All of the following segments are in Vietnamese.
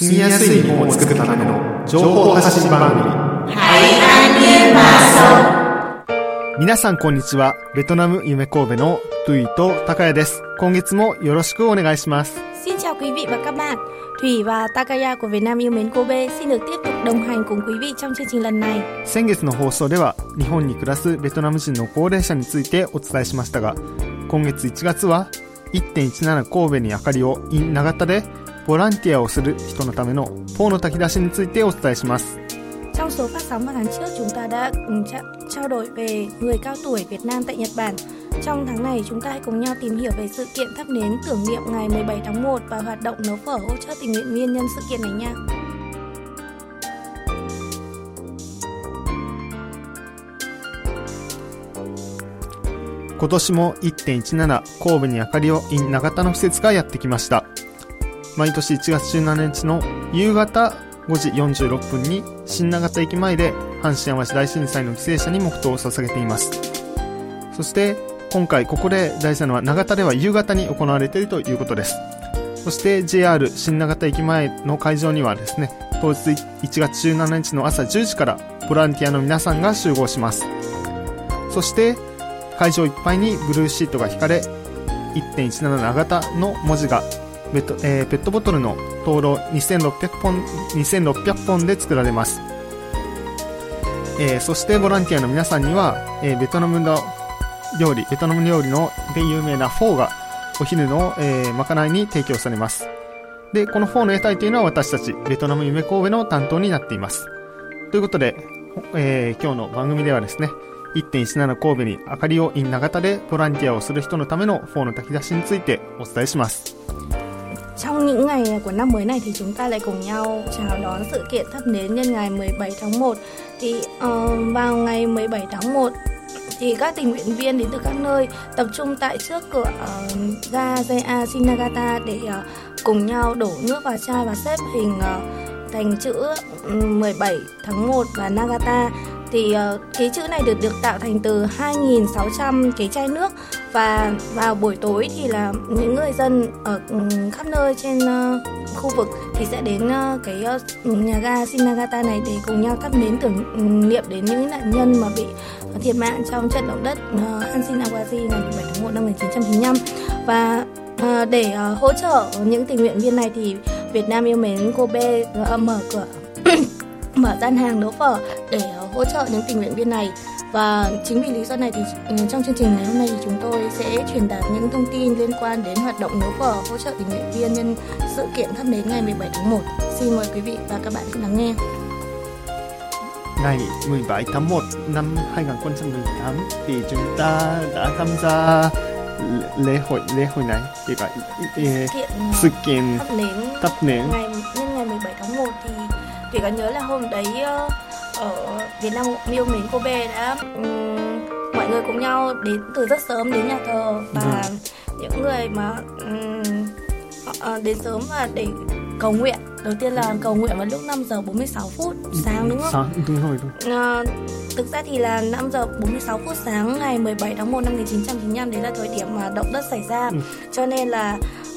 住みやすい日本を作るための情報発信番組。皆さんこんにちは。ベトナム夢神戸のトゥイと高谷です。今月もよろしくお願いします。 Xin chào quý vị và các bạn. Thủy và Takaya của Việt Nam yêu mến Kobe xin được tiếp tục đồng hành cùng quý vị trong chương trình lần này. 先月の放送では日本に暮らすベトナム人の高齢者についてお伝えしましたが、今月1月は 1.17 神戸に明かりを in 長田でボランティアをする人のためのポーの炊き出しについてお伝えします。 Trong số phát sóng vào tháng trước, chúng ta đã trao đổi về người cao tuổi Việt Nam tại Nhật Bản. Trong tháng này, chúng ta hãy cùng nhau tìm hiểu về sự kiện thắp nến tưởng niệm ngày 17 tháng 1 và hoạt động nấu phở hỗ trợ tình nguyện viên nhân sự kiện này nha. 今年も 1.17 神戸に明かりを in 長田の施設がやってきました。毎年1月17日の夕方5時46分に新長田駅前で阪神・淡路大震災の犠牲者に黙祷を捧げています。そして今回ここで大事なのは長田では夕方に行われているということです。そして JR 新長田駅前の会場にはですね、当日1月17日の朝10時からボランティアの皆さんが集合します。そして会場いっぱいにブルーシートが引かれ 1.17 長田の文字がペットボトルの灯籠2600本で作られます。そしてボランティアの皆さんには、ベトナム料理ので有名なフォーがお昼の、まかないに提供されます。で、このフォーの屋台というのは私たちベトナム夢神戸の担当になっています。ということで、今日の番組ではですね、1.17 神戸に明かりを in 長田でボランティアをする人のためのフォーの炊き出しについてお伝えします。 Trong những ngày của năm mới này thì chúng ta lại cùng nhau chào đón sự kiện thắp nến nhân ngày 17 tháng 1. Thì vào ngày 17 tháng 1 thì các tình nguyện viên đến từ các nơi tập trung tại trước cửa ga JA Shinagata để cùng nhau đổ nước vào chai và xếp hình thành chữ 17 tháng 1 và Nagata. Thì cái chữ này được tạo thành từ 2.600 cái chai nước, và vào buổi tối thì là những người dân ở khắp nơi trên khu vực thì sẽ đến cái nhà ga Shinagata này để cùng nhau thắp nến tưởng niệm đến những nạn nhân mà bị thiệt mạng trong trận động đất Hanshin Awaji ngày 17 tháng 1 năm 1995. Và để hỗ trợ những tình nguyện viên này thì Việt Nam yêu mến Kobe mở gian hàng nấu phở để hỗ trợ những tình nguyện viên này. Và chính vì lý do này thì trong chương trình ngày hôm nay thì chúng tôi sẽ truyền đạt những thông tin liên quan đến hoạt động nấu phở hỗ trợ tình nguyện viên nhân sự kiện thắp nến ngày 17 tháng 1. Xin mời quý vị và các bạn cùng lắng nghe. Ngày 17 tháng 1 năm 2018 thì chúng ta đã tham gia lễ hội này thì sự kiện thắp nến ngày 17 tháng 1 thì Thủy có nhớ là hôm đấy ở Việt Nam yêu mến Kobe đã mọi người cùng nhau đến từ rất sớm đến nhà thờ, và những người mà đến sớm và để cầu nguyện. Đầu tiên là cầu nguyện vào lúc 5 giờ 46 phút sáng, đúng không? Đúng rồi. Thực ra thì là 5 giờ 46 phút sáng ngày 17 tháng 1 năm 1995 đấy là thời điểm mà động đất xảy ra. Cho nên là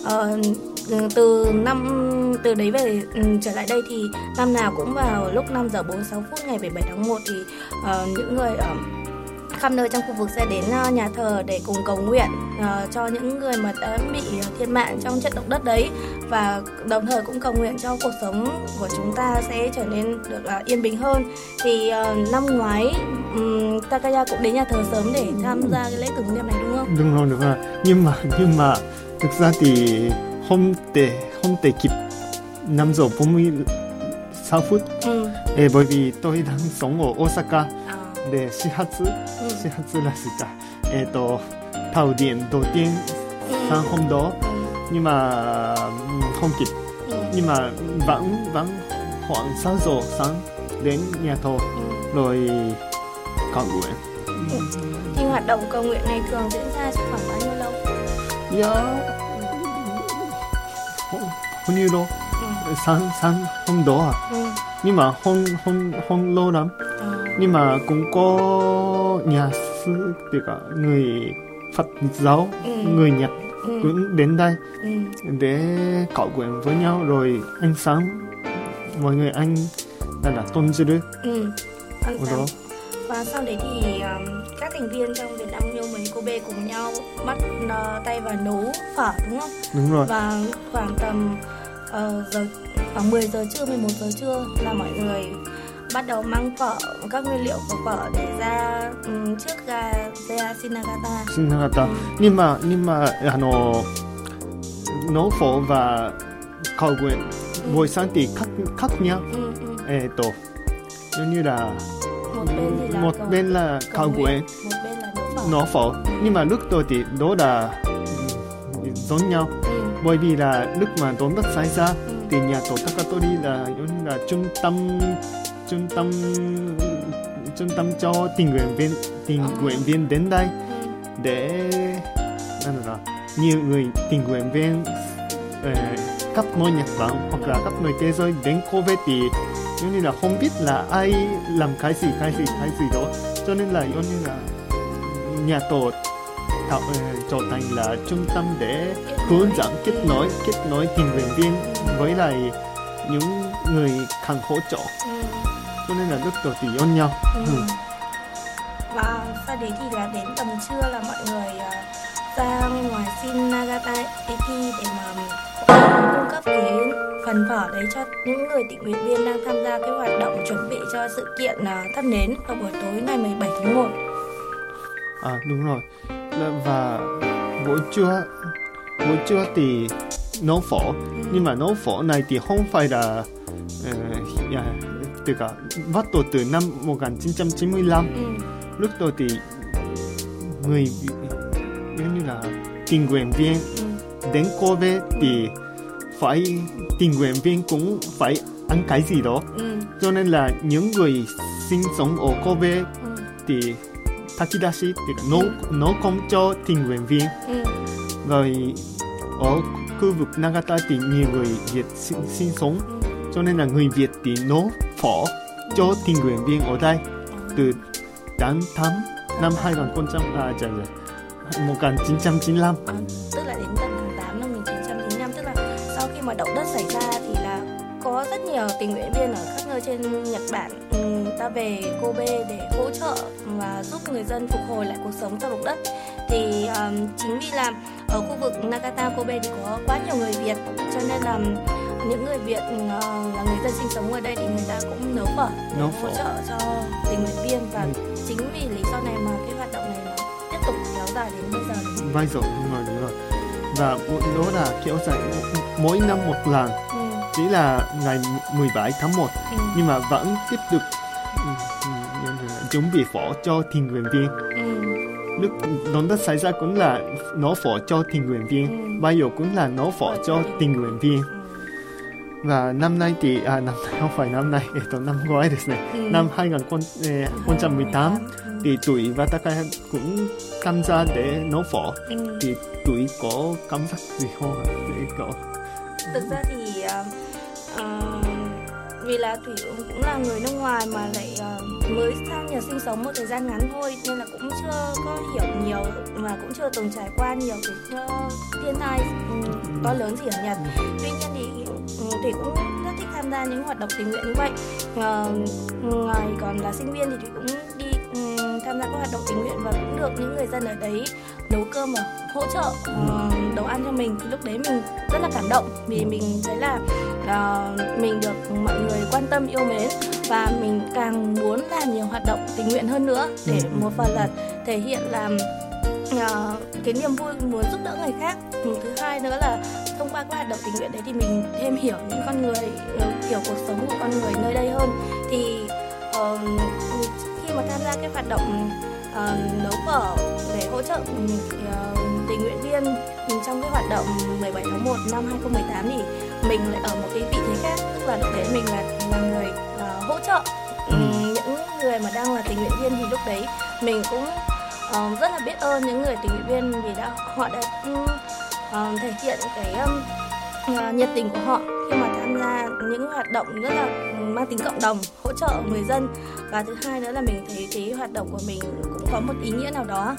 từ đấy về trở lại đây thì năm nào cũng vào lúc 5 giờ 46 phút ngày 17 tháng 1 thì những người ở khắp nơi trong khu vực sẽ đến nhà thờ để cùng cầu nguyện cho những người mà đã bị thiệt mạng trong trận động đất đấy, và đồng thời cũng cầu nguyện cho cuộc sống của chúng ta sẽ trở nên được yên bình hơn. Thì năm ngoái Takaya cũng đến nhà thờ sớm để tham gia cái lễ tưởng niệm này, đúng không? Đúng rồi. Nhưng mà thực ra thì hôm tệ kịp 5 giờ 46 phút. Bởi vì tôi đang sống ở Osaka để始発là gì cả, tàu điện đầu tiên sáng hôm đó, nhưng mà không kịp, nhưng mà vẫn khoảng 6 giờ sáng đến nhà thờ rồi cầu nguyện. Thì hoạt động cầu nguyện này thường diễn ra trong khoảng bao nhiêu lâu? bao nhiêu lâu? sáng hôm đó nhưng mà không lâu lắm. Nhưng mà cũng có nhà sư thì cả người Phật giáo, người Nhật cũng đến đây để cầu nguyện với nhau, rồi ánh sáng mọi người anh là tôn giữ Ăn sáng. Và sau đấy thì các thành viên trong Việt Nam yêu mến Kobe cùng nhau bắt tay vào nấu phở, đúng không? Đúng rồi. Và khoảng tầm khoảng 10 giờ trưa, 11 giờ trưa là mọi người bắt đầu mang phở, các nguyên liệu của phở để ra trước ga Shinagata. Nhưng mà nấu phở và khao quyện buổi sáng thì khác nhau. Giống như là một bên là khao quyện, một bên là nấu phở. Nhưng mà lúc tôi thì đó là giống nhau. Bởi vì là lúc mà đón đất xảy ra thì nhà tổ Takatori là giống như là trung tâm cho tình nguyện viên đến đây để nhiều người tình nguyện viên khắp nơi Nhật Bản hoặc là khắp nơi thế giới đến Kobe thì giống như là không biết là ai làm cái gì đó, cho nên là giống như là nhà tổ trở thành là trung tâm để hướng dẫn kết nối tình nguyện viên với lại những người cần hỗ trợ, cho nên là lúc đầu thì giống nhau. Và sau đấy thì là đến tầm trưa là mọi người ra ngoài Shinagata Eki để mà cung cấp cái phần phở đấy cho những người tình nguyện viên đang tham gia cái hoạt động chuẩn bị cho sự kiện thắp nến vào buổi tối ngày 17 tháng 1. Đúng rồi. Và buổi trưa thì nấu phở, nhưng mà nấu phở này thì không phải là bắt đầu từ năm 1995. Lúc đó thì người giống như là tình nguyện viên đến Kobe thì phải tình nguyện viên cũng phải ăn cái gì đó, cho nên là những người sinh sống ở Kobe thì takidashi thì nấu cơm cho tình nguyện viên. Rồi ở khu vực Nagata thì nhiều người Việt sinh sống, cho nên là người Việt thì nấu phở cho tình nguyện viên ở đây từ tháng 8 năm 1995. Tức là đến tận tháng 8 năm 1995, tức là sau khi mà động đất xảy ra thì là có rất nhiều tình nguyện viên ở khắp nơi trên Nhật Bản ta về Kobe để hỗ trợ và giúp người dân phục hồi lại cuộc sống sau động đất. Thì chính vì là ở khu vực Nagata Kobe thì có quá nhiều người Việt, cho nên là những người Việt là người dân sinh sống ở đây thì người ta cũng nấu phở để hỗ trợ cho tình nguyện viên. Và chính vì lý do này mà cái hoạt động này nó tiếp tục kéo dài đến bây giờ. Đúng rồi. Và đó là kéo dài mỗi năm một lần, chỉ là ngày 17 tháng 1, nhưng mà vẫn tiếp tục chuẩn bị phở cho tình nguyện viên. Lúc động đất xảy ra cũng là nấu phở cho tình nguyện viên, bây giờ cũng là nấu phở cho tình nguyện viên. Và năm nay thì không phải năm nay, năm ngoái năm 2018 thì tụi Watakaya cũng tham gia để nấu phở. Thì tụi có cảm giác gì không ạ? Thực ra thì vì là Thủy cũng là người nước ngoài mà lại mới sang Nhật sinh sống một thời gian ngắn thôi, nên là cũng chưa có hiểu nhiều mà cũng chưa từng trải qua nhiều cái thiên tai to lớn gì ở Nhật. Tuy nhiên thì Thủy cũng rất thích tham gia những hoạt động tình nguyện như vậy. Ngoài còn là sinh viên thì Thủy cũng đi tham gia các hoạt động tình nguyện và cũng được những người dân ở đấy nấu cơm và hỗ trợ nấu ăn cho mình. Thì lúc đấy mình rất là cảm động vì mình thấy là mình được mọi người quan tâm yêu mến và mình càng muốn làm nhiều hoạt động tình nguyện hơn nữa để một phần là thể hiện là cái niềm vui muốn giúp đỡ người khác. Thứ hai nữa là thông qua các hoạt động tình nguyện đấy thì mình thêm hiểu những con người, hiểu cuộc sống của con người nơi đây hơn. Thì khi mà tham gia cái hoạt động nấu phở để hỗ trợ tình nguyện viên trong cái hoạt động 17 tháng 1 năm 2018 thì mình lại ở một cái vị thế khác, tức là lúc đấy mình là người hỗ trợ những người mà đang là tình nguyện viên. Thì lúc đấy mình cũng rất là biết ơn những người tình nguyện viên vì họ đã thể hiện cái nhiệt tình của họ khi mà tham gia những hoạt động rất là mang tính cộng đồng, hỗ trợ người dân. Và thứ hai nữa là mình thấy cái hoạt động của mình cũng có một ý nghĩa nào đó.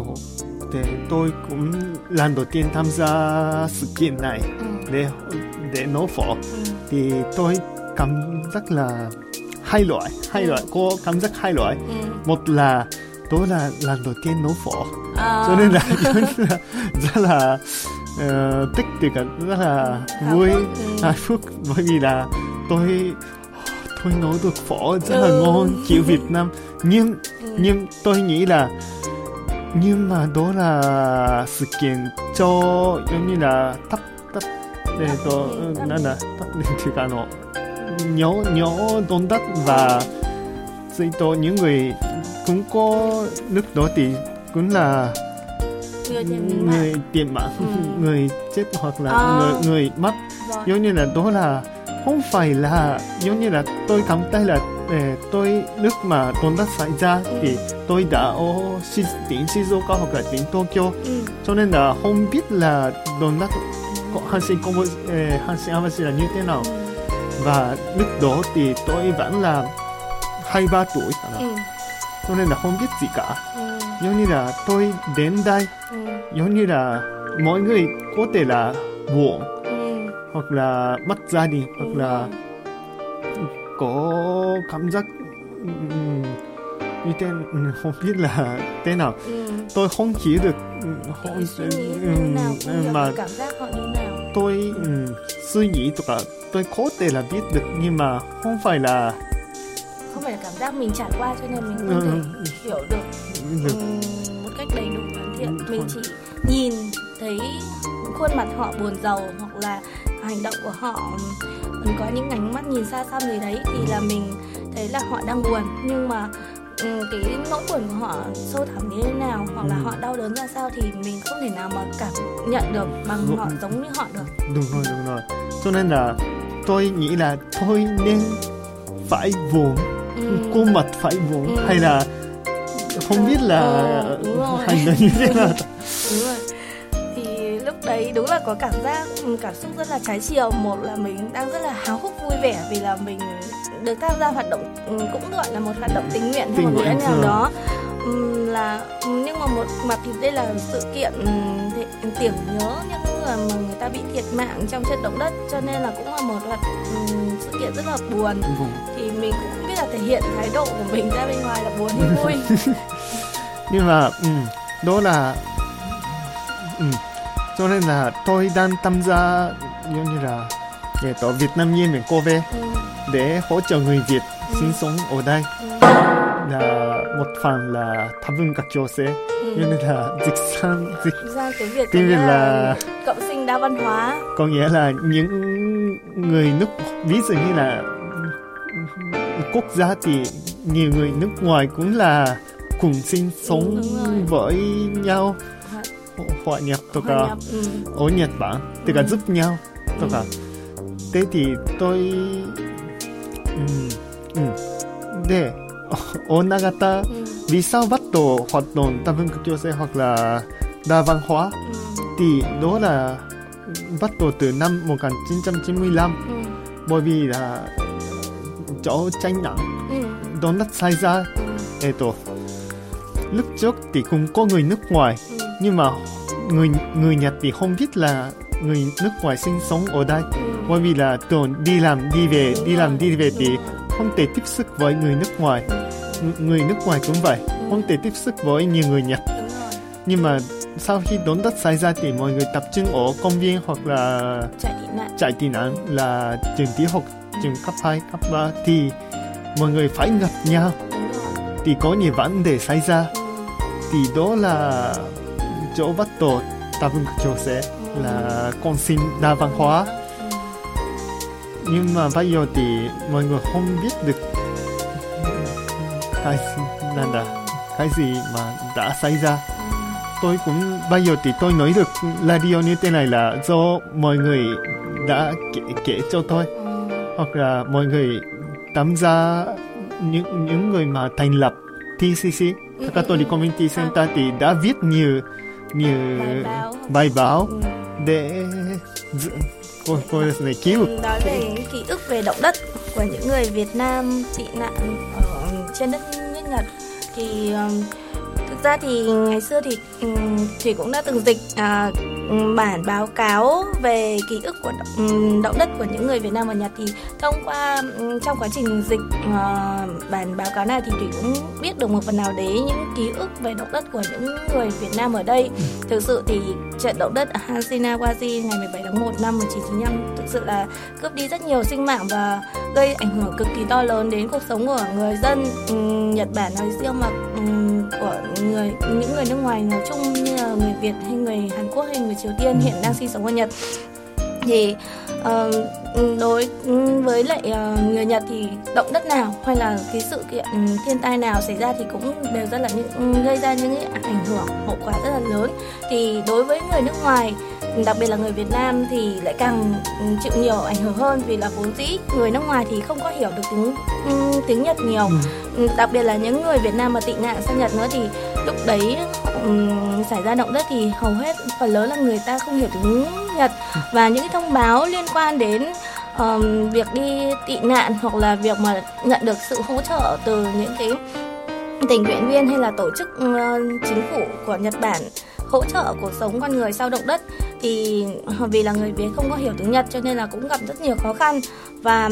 Tôi cũng lần đầu tiên tham gia sự kiện này để nấu phở. Thì tôi cảm giác là hai loại, có cảm giác hai loại. Một là tôi là lần đầu tiên nấu phở, cho nên là rất là tích cực, rất là vui, hạnh phúc, bởi vì là tôi nấu được phở rất là ngon kiểu Việt Nam. Nhưng tôi nghĩ là nhưng mà đó là sự kiện cho giống như là thắp để tôi thắp thì cả nó nhớ đón đất và rồi tôi những người cũng có lúc đó thì cũng là người tiền mạng, người chết hoặc là người mất, giống như là đó là không phải là giống như là tôi cảm thấy là tôi lúc mà đón đất xảy ra thì tôi đã ở tỉnh Shizuoka hoặc là tỉnh Tokyo, cho nên là không biết là đón đất Hanshin Awashi là như thế nào. Và lúc đó thì tôi vẫn là 2-3 tuổi, cho nên là không biết gì cả. Giống như là tôi đến đây, giống như là mọi người có thể là buồn, hoặc là mất gia đình, hoặc là có cảm giác như thế, không biết là thế nào. Tôi không hiểu được mà cảm giác họ như nào. Tôi suy nghĩ cả tôi có thể là biết được, nhưng mà không phải là cảm giác mình trải qua, cho nên mình không thể hiểu được một cách đầy đủ hoàn thiện. Mình chỉ nhìn thấy khuôn mặt họ buồn rầu, hoặc là hành động của họ có những ánh mắt nhìn xa xăm gì đấy, thì là mình thấy là họ đang buồn. Nhưng mà cái nỗi buồn của họ sâu thẳm như thế nào, hoặc là họ đau đớn ra sao thì mình không thể nào mà cảm nhận được bằng họ giống như họ được. Đúng rồi. Cho nên là tôi nghĩ là tôi nên phải buồn, khuôn mặt phải buồn, hay là không biết là hành động như thế nào. Đúng rồi. Thì lúc đấy đúng là có cảm xúc rất là trái chiều. Một là mình đang rất là háo hức vui vẻ vì là mình được tham gia hoạt động, cũng gọi là một hoạt động tình nguyện hay một nghĩa nào đó, nhưng mà một mặt thì đây là sự kiện tưởng nhớ những người mà người ta bị thiệt mạng trong trận động đất, cho nên là cũng là một sự kiện rất là buồn. Thì mình cũng không biết là thể hiện thái độ của mình ra bên ngoài là buồn hay vui. Nhưng mà đó là cho nên là tôi đang tham gia giống như là tổ Việt Nam Nhiên mình cô về để hỗ trợ người Việt sinh sống ở đây, là một phần là tháp vương các châu sẽ như là dịch ra cái việc tiếng Việt là cộng sinh đa văn hóa, có nghĩa là những người nước, ví dụ như là quốc gia thì nhiều người nước ngoài cũng là cùng sinh sống với nhau, hòa nhập cả ở Nhật Bản, tức là giúp nhau cả. Thế thì tôi để ở Nagata vì sao bắt đầu hoạt động đa văn các châu hoặc là đa văn hóa, thì đó là bắt đầu từ năm 1995, bởi vì là chỗ tranh nặng động đất xảy ra. Lúc trước thì cũng có người nước ngoài, nhưng mà người Nhật thì không biết là người nước ngoài sinh sống ở đây, bởi vì là thường đi làm đi về thì không thể tiếp xúc với người nước ngoài. Người nước ngoài cũng vậy, không thể tiếp xúc với nhiều người Nhật. Nhưng mà sau khi động đất xảy ra thì mọi người tập trung ở công viên hoặc là chạy tị nạn, là trường tiểu học, trường cấp 2, cấp 3 thì mọi người phải gặp nhau, thì có nhiều vấn đề xảy ra. Thì đó là chỗ bắt đầu đa văn các châu sẽ là con sinh đa văn hóa. Nhưng mà bây giờ thì mọi người không biết được cái gì mà đã xảy ra. Tôi cũng bây giờ thì tôi nói được radio như thế này là do mọi người đã kể cho tôi, hoặc là mọi người tham gia, những người mà thành lập TCC, Catholic Community Center thì đã viết nhiều bài báo để cứu. Nói về những ký ức về động đất của những người Việt Nam tị nạn ở trên đất nước Nhật. Thì thực ra thì ngày xưa thì cũng đã từng dịch bản báo cáo về ký ức của động đất của những người Việt Nam và Nhật, thì thông qua trong quá trình dịch bản báo cáo này thì Thủy cũng biết được một phần nào đấy những ký ức về động đất của những người Việt Nam ở đây. Thực sự thì trận động đất ở Hanshin-Awaji ngày 17 tháng 1 năm 1995 thực sự là cướp đi rất nhiều sinh mạng và gây ảnh hưởng cực kỳ to lớn đến cuộc sống của người dân Nhật Bản nói riêng, mà của những người nước ngoài nói chung như là người Việt hay người Hàn Quốc hay người Triều Tiên hiện đang sinh sống ở Nhật. Thì đối với lại người Nhật thì động đất nào hay là cái sự kiện thiên tai nào xảy ra thì cũng đều rất là gây ra những cái ảnh hưởng hậu quả rất là lớn. Thì đối với người nước ngoài, đặc biệt là người Việt Nam thì lại càng chịu nhiều ảnh hưởng hơn, vì là vốn dĩ người nước ngoài thì không có hiểu được tiếng Nhật nhiều. Đặc biệt là những người Việt Nam mà tị nạn sang Nhật nữa, thì lúc đấy xảy ra động đất thì hầu hết phần lớn là người ta không hiểu tiếng Nhật, và những cái thông báo liên quan đến việc đi tị nạn hoặc là việc mà nhận được sự hỗ trợ từ những cái tình nguyện viên hay là tổ chức chính phủ của Nhật Bản hỗ trợ cuộc sống con người sau động đất, thì vì là người Việt không có hiểu tiếng Nhật cho nên là cũng gặp rất nhiều khó khăn, và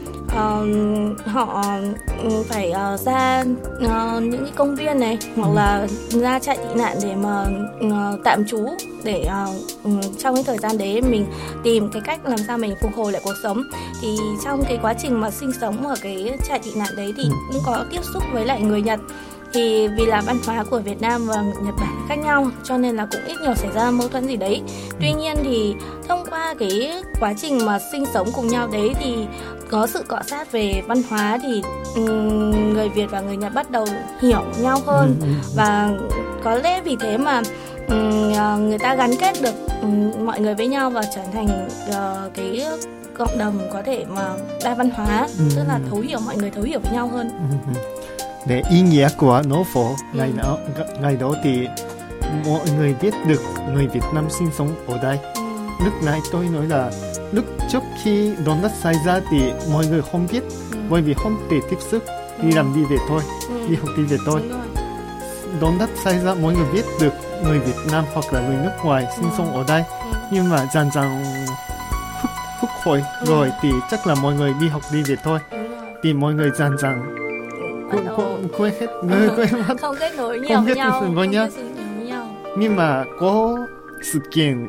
họ phải ra những cái công viên này hoặc là ra trại tị nạn để mà tạm trú, để trong cái thời gian đấy mình tìm cái cách làm sao mình phục hồi lại cuộc sống. Thì trong cái quá trình mà sinh sống ở cái trại tị nạn đấy thì cũng có tiếp xúc với lại người Nhật. Thì vì là văn hóa của Việt Nam và Nhật Bản khác nhau cho nên là cũng ít nhiều xảy ra mâu thuẫn gì đấy. Tuy nhiên thì thông qua cái quá trình mà sinh sống cùng nhau đấy thì có sự cọ sát về văn hóa, thì người Việt và người Nhật bắt đầu hiểu nhau hơn. Và có lẽ vì thế mà người ta gắn kết được mọi người với nhau và trở thành cái cộng đồng có thể mà đa văn hóa, tức là mọi người thấu hiểu với nhau hơn. Để ý nghĩa của nấu phở ngày đó thì mọi người biết được người Việt Nam sinh sống ở đây. Lúc này tôi nói là lúc trước khi động đất xảy ra thì mọi người không biết, bởi vì không thể tiếp xúc, đi làm đi về thôi, đi học đi về thôi. Động đất xảy ra mọi người biết được người Việt Nam hoặc là người nước ngoài sinh sống ở đây, nhưng mà dần dần phục hồi rồi thì chắc là mọi người đi học đi về thôi, thì mọi người dần dần quên hết, quên mất, không kết nối nhiều với nhau. Nhưng mà có sự kiện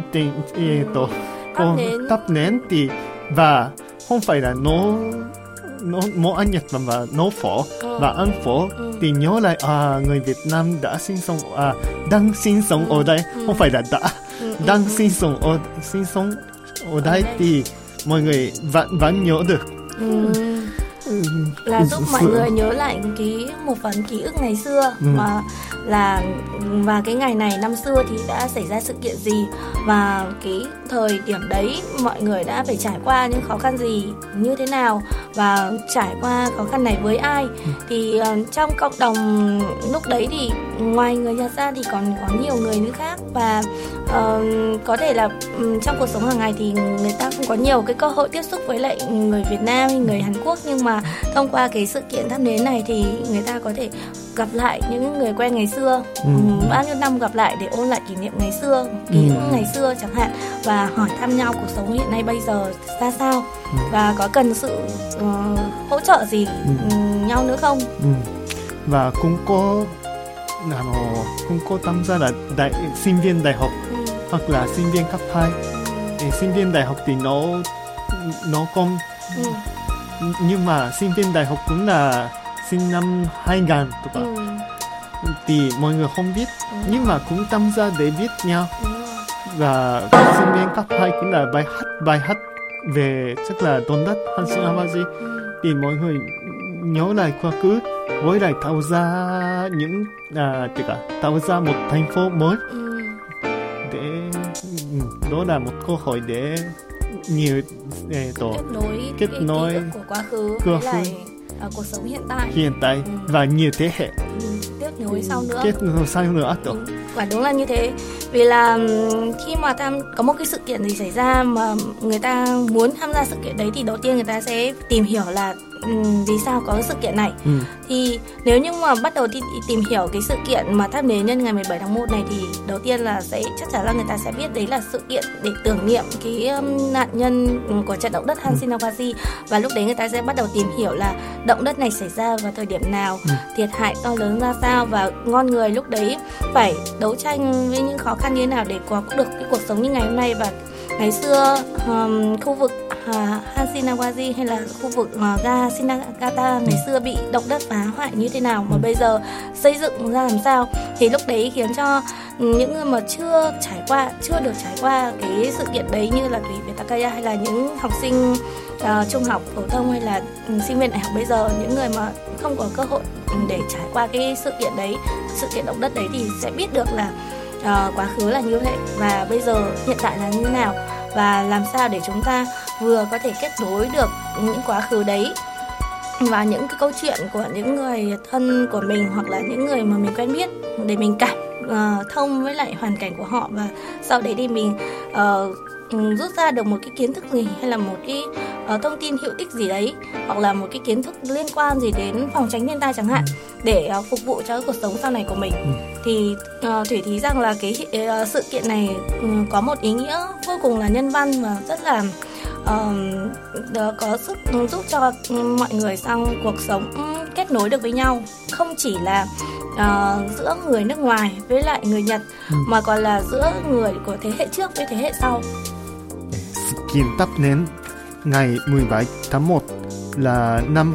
thắp nến thì và không phải là nấu ăn Nhật mà nấu phở và ăn phở thì nhớ lại người Việt Nam đã đang sinh sống ở đây, không phải là đang sinh sống ở đây thì mọi người vẫn nhớ được. Là giúp mọi người nhớ lại một phần ký ức ngày xưa, mà là và cái ngày này năm xưa thì đã xảy ra sự kiện gì, và cái thời điểm đấy mọi người đã phải trải qua những khó khăn gì như thế nào, và trải qua khó khăn này với ai. Thì trong cộng đồng lúc đấy thì ngoài người Nhật ra thì còn có nhiều người nữa khác, và có thể là trong cuộc sống hàng ngày thì người ta không có nhiều cái cơ hội tiếp xúc với lại người Việt Nam hay người Hàn Quốc, nhưng mà thông qua cái sự kiện thắp nến này thì người ta có thể gặp lại những người quen ngày xưa, bao nhiêu năm gặp lại để ôn lại kỷ niệm ngày xưa, ký ức ngày xưa chẳng hạn, và hỏi thăm nhau cuộc sống hiện nay bây giờ ra sao, và có cần sự hỗ trợ gì nhau nữa không. Và cũng có tham gia là sinh viên đại học hoặc là sinh viên cấp 2. Sinh viên đại học thì nó không, nhưng mà sinh viên đại học cũng là sinh năm 2000 thì mọi người không biết, nhưng mà cũng tham gia để biết nhau. Và sinh viên cấp 2 cũng là bài hát về chắc là động đất Hanshin-Awaji, thì mọi người nhớ lại quá khứ với lại tạo ra một thành phố mới. Để đó là một cơ hội để nhiều kết nối ký ức của quá khứ với lại cuộc sống hiện tại và nhiều thế hệ. tiếc nuối sau nữa. Tiếc nuối sau nữa. Quả đúng là như thế. Vì là khi mà có một cái sự kiện gì xảy ra mà người ta muốn tham gia sự kiện đấy thì đầu tiên người ta sẽ tìm hiểu là vì sao có cái sự kiện này. Thì nếu như mà bắt đầu tìm hiểu cái sự kiện mà thắp nến nhân ngày 17 tháng 1 này thì đầu tiên là chắc chắn là người ta sẽ biết đấy là sự kiện để tưởng niệm cái nạn nhân của trận động đất Hanshin-Nawaji, và lúc đấy người ta sẽ bắt đầu tìm hiểu là động đất này xảy ra vào thời điểm nào, thiệt hại to lớn ra sao, và con người lúc đấy phải đấu tranh với những khó khăn như thế nào để có được cái cuộc sống như ngày hôm nay. Và ngày xưa khu vực Hanshin-Nawaji hay là khu vực ga Shinagata ngày xưa bị động đất phá hoại như thế nào, mà bây giờ xây dựng ra làm sao, thì lúc đấy khiến cho những người mà chưa được trải qua cái sự kiện đấy, như là Thủy Việt Takaya hay là những học sinh trung học phổ thông hay là sinh viên đại học bây giờ, những người mà không có cơ hội để trải qua cái sự kiện đấy, sự kiện động đất đấy, thì sẽ biết được là quá khứ là như thế và bây giờ hiện tại là như thế nào, và làm sao để chúng ta vừa có thể kết nối được những quá khứ đấy và những cái câu chuyện của những người thân của mình hoặc là những người mà mình quen biết, để mình cảm thông với lại hoàn cảnh của họ, và sau đấy thì mình rút ra được một cái kiến thức gì hay là một cái thông tin hữu ích gì đấy, hoặc là một cái kiến thức liên quan gì đến phòng tránh thiên tai chẳng hạn, để phục vụ cho cuộc sống sau này của mình. Thì Thủy thấy rằng là cái sự kiện này có một ý nghĩa vô cùng là nhân văn và rất là có sức giúp cho mọi người trong cuộc sống kết nối được với nhau, không chỉ là giữa người nước ngoài với lại người Nhật mà còn là giữa người của thế hệ trước với thế hệ sau. Sự kiện thắp nến ngày 17 tháng 1 là năm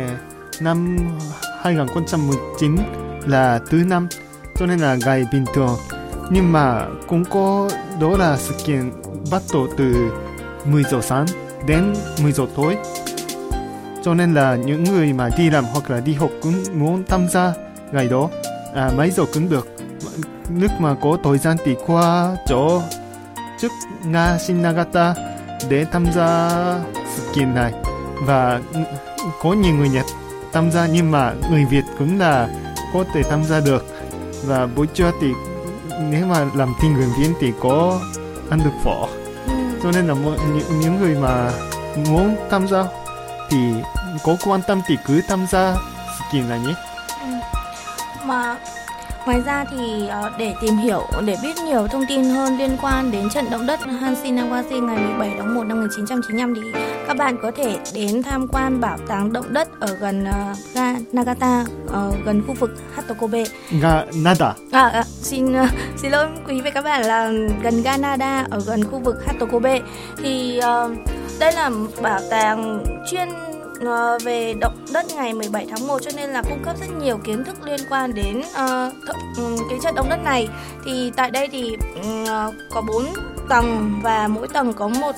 2019 là thứ năm, cho nên là ngày bình thường. Nhưng mà cũng có đó là sự kiện bắt đầu từ 10 giờ sáng đến 10 giờ tối. Cho nên là những người mà đi làm hoặc là đi học cũng muốn tham gia ngày đó, mấy giờ cũng được. Lúc mà có thời gian thì qua chỗ trước ga Shinagata để tham gia sự kiện này. Và có nhiều người Nhật tham gia, nhưng mà người Việt cũng là có thể tham gia được. Và buổi trưa thì nếu mà làm tình nguyện viên thì có ăn được phở. Cho nên là những người mà muốn tham gia thì có quan tâm thì cứ tham gia sự kiện này nhé. Mà ngoài ra thì để tìm hiểu, để biết nhiều thông tin hơn liên quan đến trận động đất Hanshin-Nawaji ngày 17 tháng 1 năm 1995 thì các bạn có thể đến tham quan bảo tàng động đất ở gần ga Nagata, gần khu vực Hatokobe. Ga Nada. Xin lỗi quý vị các bạn, là gần ga Nada ở gần khu vực Hatokobe. Thì đây là bảo tàng chuyên về động đất ngày 17 tháng 1, cho nên là cung cấp rất nhiều kiến thức liên quan đến cái trận động đất này. Thì tại đây thì có 4 tầng và mỗi tầng có một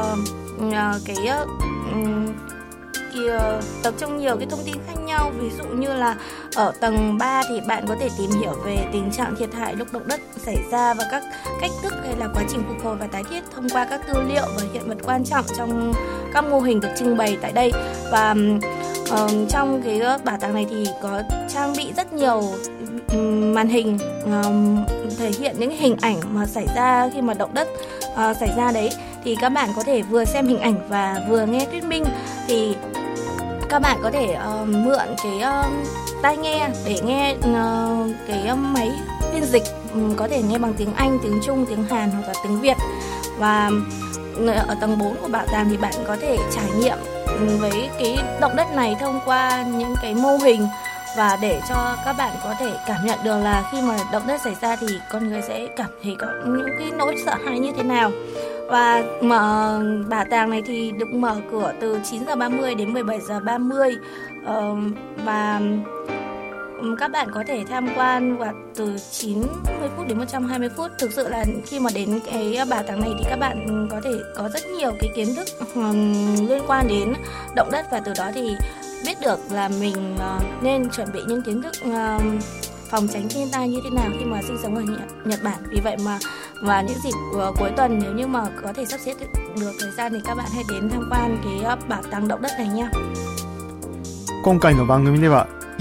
tập trung nhiều cái thông tin khác nhau. Ví dụ như là ở tầng 3 thì bạn có thể tìm hiểu về tình trạng thiệt hại lúc động đất xảy ra và các cách thức hay là quá trình phục hồi và tái thiết thông qua các tư liệu và hiện vật quan trọng trong các mô hình được trưng bày tại đây. Và trong cái bảo tàng này thì có trang bị rất nhiều màn hình thể hiện những hình ảnh mà xảy ra khi mà động đất xảy ra đấy. Thì các bạn có thể vừa xem hình ảnh và vừa nghe thuyết minh. Thì các bạn có thể mượn cái tai nghe để nghe cái máy phiên dịch, có thể nghe bằng tiếng Anh, tiếng Trung, tiếng Hàn hoặc là tiếng Việt. Và ở tầng 4 của bảo tàng thì bạn có thể trải nghiệm với cái động đất này thông qua những cái mô hình, và để cho các bạn có thể cảm nhận được là khi mà động đất xảy ra thì con người sẽ cảm thấy có những cái nỗi sợ hãi như thế nào. Và bảo tàng này thì được mở cửa từ 9:30 đến 17:30 và các bạn có thể tham quan và từ 90 phút đến 120 phút. Thực sự là khi mà đến cái bảo tàng này thì các bạn có thể có rất nhiều cái kiến thức liên quan đến động đất, và từ đó thì biết được là mình nên chuẩn bị những kiến thức phòng tránh thiên tai như thế nào khi mà sinh sống ở Nhật Bản. Vì vậy mà vào những dịp cuối tuần, nếu như mà có thể sắp xếp được thời gian thì các bạn hãy đến tham quan cái bảo tàng động đất này nha. 今回の番組では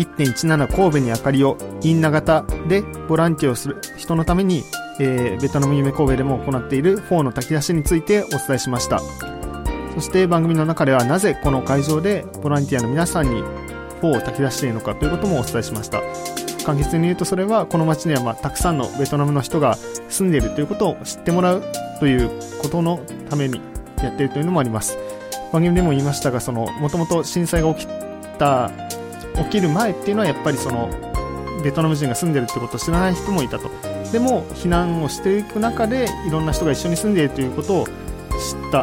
1.17 神戸に明かりを in 長田でボランティアをする人のために、ベトナム夢神戸でも行っているフォーの炊き出しについてお伝えしました。そして番組の中ではなぜこの会場でボランティアの皆さんにフォーを炊き出しているのかということもお伝えしました。簡潔に言うと、それはこの町にはたくさんのベトナムの人が住んでいるということを知ってもらうということのためにやっているというのもあります。番組でも言いましたが、もともと震災が起きる前っていうのはやっぱりベトナム人が住んでいるってことを知らない人もいたと。でも避難をしていく中でいろんな人が一緒に住んでいるということを知った。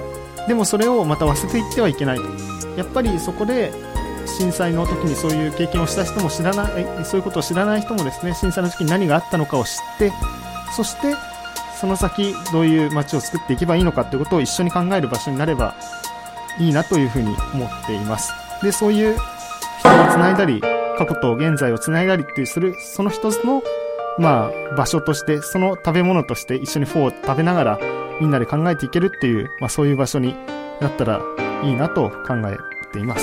でもそれをまた忘れていってはいけないと。やっぱりそこで震災の時にそういう経験をした人も知らない、そういうことを知らない人もですね、震災の時に何があったのかを知って、そしてその先どういう街を作っていけばいいのかということを一緒に考える場所になればいいなというふうに思っています。で、そういう人をつないだり、過去と現在をつないだりってする、その一つの場所として、その食べ物として一緒にフォーを食べながらみんなで考えていけるっていう、そういう場所になったらいいなと考えています。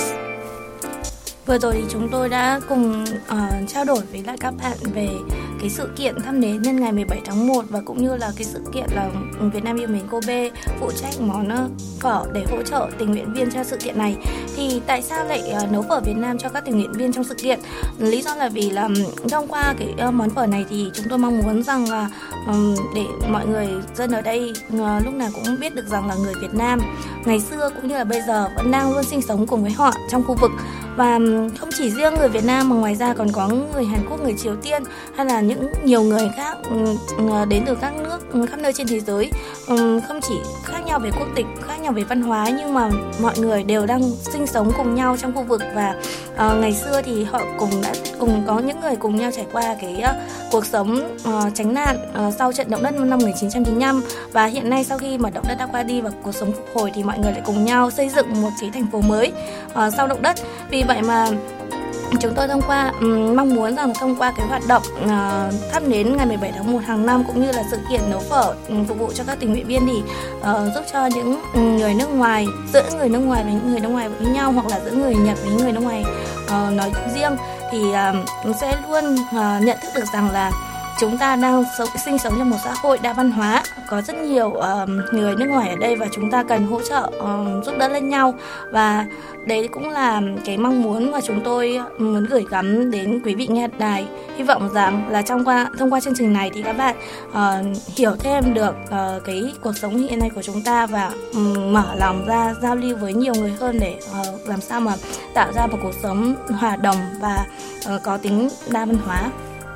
Vừa rồi thì chúng tôi đã cùng trao đổi với lại các bạn về cái sự kiện thăm nến nhân ngày 17 tháng 1 và cũng như là cái sự kiện là Việt Nam yêu mến Kobe phụ trách món phở để hỗ trợ tình nguyện viên cho sự kiện này. Thì tại sao lại nấu phở Việt Nam cho các tình nguyện viên trong sự kiện? Lý do là vì là thông qua cái món phở này thì chúng tôi mong muốn rằng là để mọi người dân ở đây lúc nào cũng biết được rằng là người Việt Nam ngày xưa cũng như là bây giờ vẫn đang luôn sinh sống cùng với họ trong khu vực. Và không chỉ riêng người Việt Nam mà ngoài ra còn có người Hàn Quốc, người Triều Tiên hay là nhiều người khác đến từ các nước khắp nơi trên thế giới, không chỉ khác nhau về quốc tịch, khác nhau về văn hóa, nhưng mà mọi người đều đang sinh sống cùng nhau trong khu vực. Và ngày xưa thì họ cùng có những người cùng nhau trải qua cái cuộc sống tránh nạn sau trận động đất năm 1995, và hiện nay sau khi mà động đất đã qua đi và cuộc sống phục hồi thì mọi người lại cùng nhau xây dựng một cái thành phố mới sau động đất. Vì vậy mà chúng tôi mong muốn rằng thông qua cái hoạt động thắp nến ngày 17 tháng 1 hàng năm cũng như là sự kiện nấu phở phục vụ cho các tình nguyện viên thì giúp cho những người nước ngoài, giữa người nước ngoài và những người nước ngoài với nhau, hoặc là giữa người Nhật với những người nước ngoài nói riêng, thì sẽ luôn nhận thức được rằng là chúng ta đang sinh sống trong một xã hội đa văn hóa, có rất nhiều người nước ngoài ở đây và chúng ta cần hỗ trợ, giúp đỡ lẫn nhau. Và đấy cũng là cái mong muốn mà chúng tôi muốn gửi gắm đến quý vị nghe đài. Hy vọng rằng là thông qua chương trình này thì các bạn hiểu thêm được cái cuộc sống hiện nay của chúng ta và mở lòng ra giao lưu với nhiều người hơn để làm sao mà tạo ra một cuộc sống hòa đồng và có tính đa văn hóa.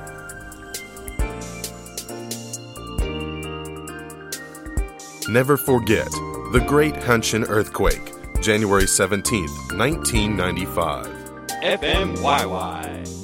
Never forget the Great Hanshin Earthquake, January 17th, 1995. FMYY.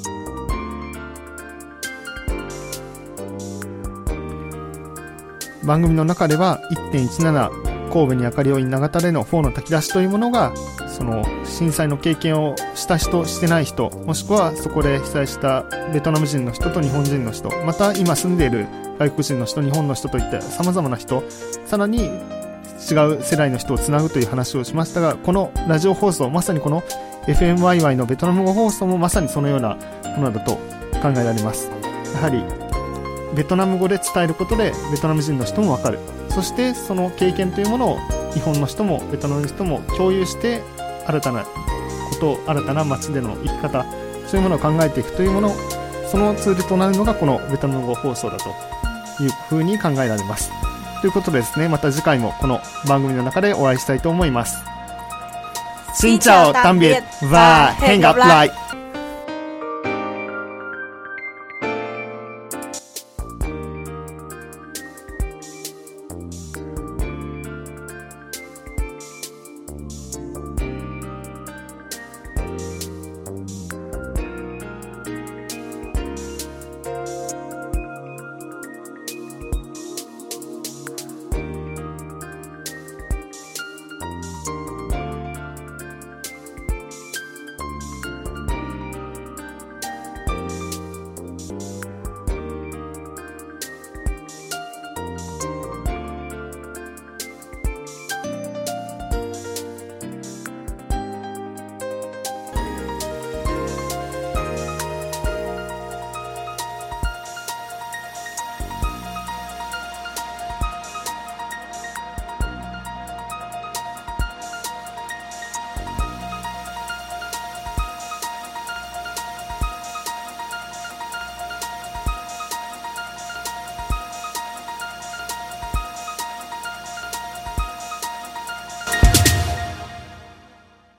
番組の中では 1.17 神戸に明かりを in 長田でのフォーの炊き出しというものが、その震災の経験をした人、してない人、もしくはそこで被災したベトナム人の人と日本人の人、また今住んでいる外国人の人、日本の人といった様々な人、さらに違う世代の人をつなぐという話をしましたが、このラジオ放送、まさにこの FMYY のベトナム語放送もまさにそのようなものだと考えられます。やはりベトナム語で伝えることでベトナム人の人もわかる。そしてその経験というものを日本の人もベトナムの人も共有して新たなことを、新たな街での生き方、そういうものを考えていくというもの、そのツールとなるのがこのベトナム語放送だというふうに考えられます。ということでですね、また次回もこの番組の中でお会いしたいと思います。Xin chào, tạm biệt và hẹn gặp lại.